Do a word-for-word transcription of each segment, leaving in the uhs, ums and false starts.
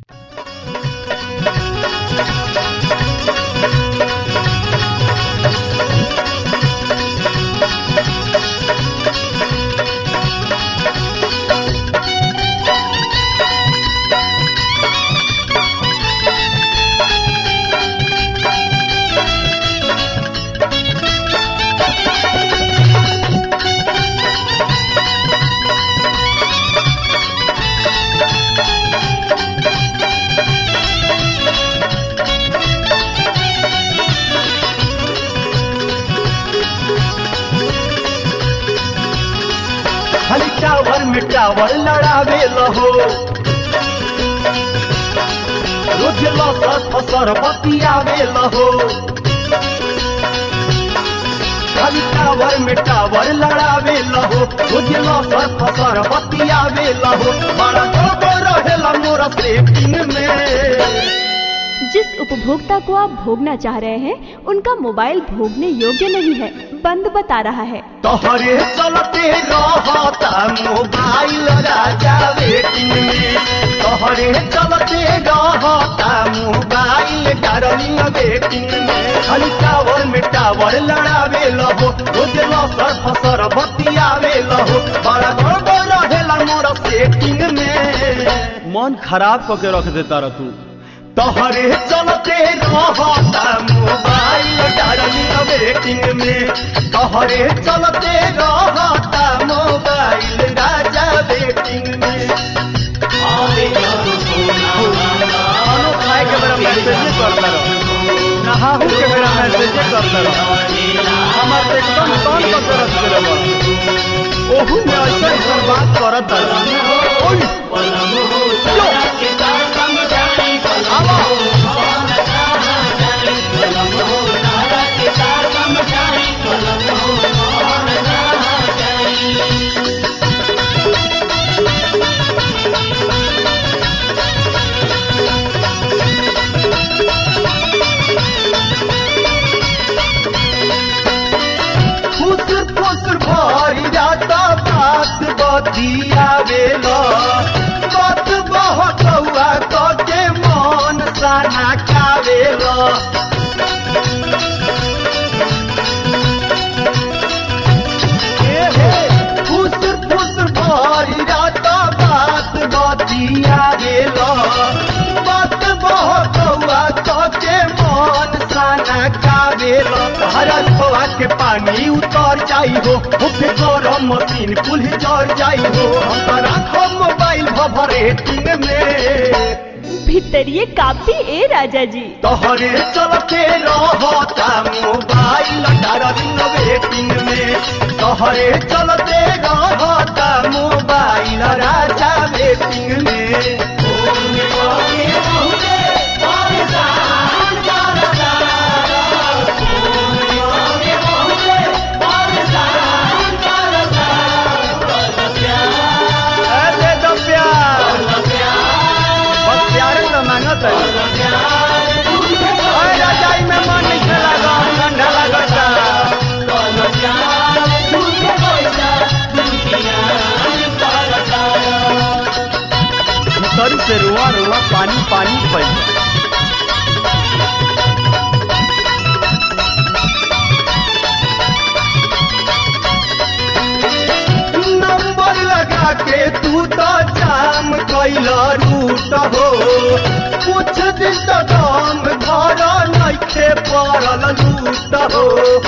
Tower लड़ावे लहो रोज लसर फसर बतियावे लहो खाली टावर में टावर लड़ावे लहो रोज लसर फसर बतियावे लहो बड़ा गड़बड़ रहेला मोरा सेटिंग में। जिस उपभोक्ता को आप भोगना चाह रहे हैं उनका मोबाइल भोगने योग्य नहीं है, बंद बता रहा है। तोहरे चलते रहता मोबाइल राजा वेटिंग में, तोहरे चलते रहता मोबाइल डार्लिंग वेटिंग में। खाली टावर में टावर लड़ावे लहो रोज लसर फसर बतियावे लहो बड़ा गड़बड़ रहेला मोरा सेटिंग में। मन खराब करके रख देता रह तू। तोहरे चलते रहता मोबाइल डार्लिंग वेटिंग में, तोहरे चलते रहता मोबाइल राजा वेटिंग में। खानो खाए के मेरा मैसेज करता रहो, नहाहू के मेरा मैसेज करता रहो, हमारे एकदम तन पर तरस के रहो। ओहू में ऐसा ऐसा बात करता रहो। बतियावेला बात बहकौआ कके मन साना कावेला। हे हे फुसुर फुसुर भरी रात बात बतियावेला बात बहकौआ कके मन साना कावेला। हरा खोआ के पानी उतर जाई हो उठे गरम मशीन कुल जर जाई हो रखो मोबाइल भभरेटिंग में। भीतरिए काफी ए राजा जी। तोहरे चलते रहता मोबाइल डार्लिंग वेटिंग में, तोहरे चलते रहता मोबाइल राजा वेटिंग में। रजाई में मन नहीं लगा ठंडा लगता सर से रुआ रुआ पानी पानी पड़ नंबर लगा के तू तो जाम कैला रूट हो कुछ दिन तो दाम घर नइखे पड़ल लूट हो।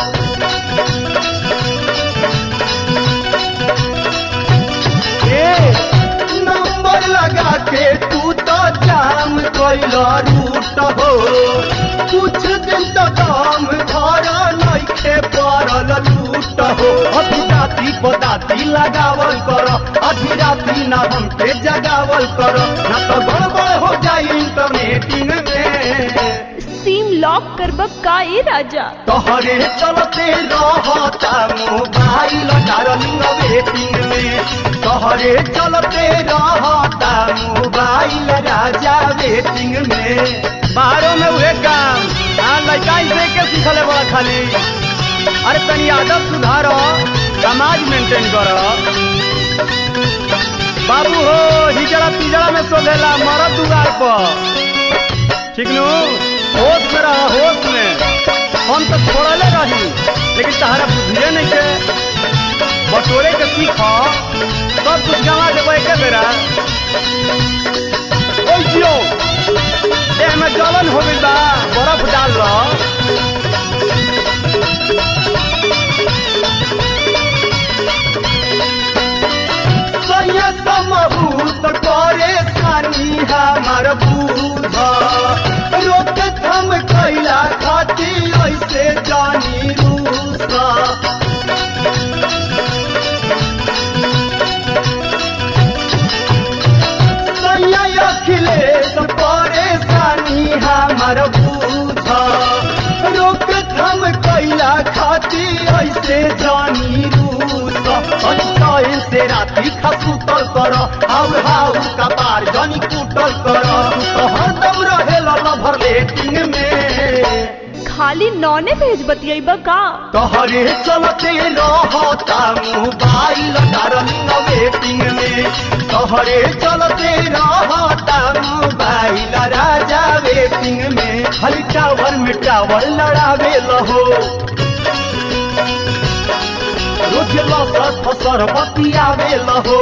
नंबर लगा के तू तो जाम कैला रूट हो कुछ दिन तो दाम घर नइखे पड़ल लूट हो। अभी राती बदाती लगावल कर अभी राती ना हमके जगावल कर ना तो गड़बड़ हो जाए इंटरनेटिंग में। सिम लॉक करब का ए राजा। तोहरे चलते रहता मोबाइल डार्लिंग वेटिंग में, तोहरे चलते रहता मोबाइल राजा वेटिंग में। बाहरों में हुए काम हाँ लड़का से के सीखले बड़ा खाली। अरे तनी आदत सुधारो, समाज मेंटेन करो। बाबू हो हिजड़ा पिजड़ा में सोलेला मरद दुआर पर ठीक नु होश में रहा होश में हम तो छोड़ले रही लेकिन तहरा बुझे नहीं के बटोरे के सीख सब कुछ गंवा देबो एके बेरा ओ जियो देह में जलन हो गइल बा बर्फ डाल लो समहूत करे सानी हमार बूझ रोक थम कैला खाती ऐसे जानी रूसा अखिलेश परेशानी हमार बूझ रोक थम कैला खाती ऐसे जानी रूसा से राती खसूतल कर हाउ हाउ कपार जानी कुटल कर हरदम रहेला लभर लेटिंग में खाली नौने भेज बतियाइबा का तोहरे चलते रहता मोबाइल डार्लिंग वेटिंग में तोहरे चलते रहता मोबाइल राजा वेटिंग में खाली टावर में टावर लड़ावे लहो रोज लसर फसर बतियावे लहो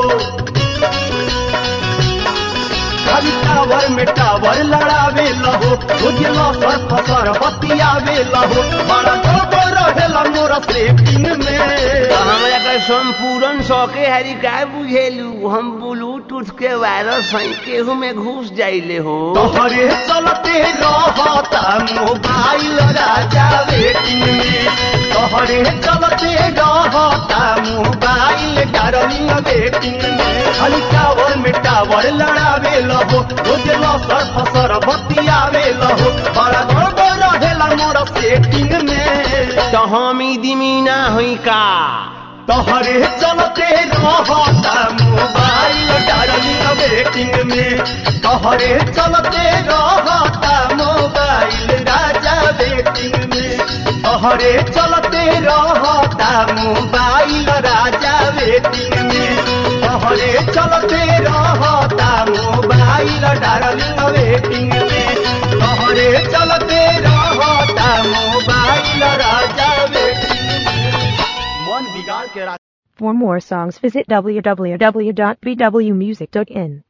खाली टावर में टावर लड़ावे लहो रोज लसर फसर बतियावे लहो बड़ा खबर रहेला मोर सेटिंग में हमरा का संपूर्ण सौके हरी का बुझेलू हम ब्लूटूथ के वायरस है केहू में घुस जाइले हो तोहरे चलते रहता मोबाइल राजा वेटिंग में तोहरे चलते रहता मोबाइल डार्लिंग वेटिंग में खाली टावर में टावर लड़ावे लहो रोज लसर फसर बतियावे लहो बड़ा गड़बड़ रहेला मोर सेटिंग में तो हम दिमीना हुई का तोहरे चलते रहता मोबाइल डार्लिंग वेटिंग में तोहरे चलते रहता मोबाइल राजा वेटिंग में तोहरे चलते रहता मोबाइल राजा वेटिंग में तोहरे चलते रहता मोबाइल डार्लिंग वेटिंग में तोहरे चलते रहता मोबाइल राजा वेटिंग में मन बिगाड़ के For more songs visit w w w dot b w music dot in.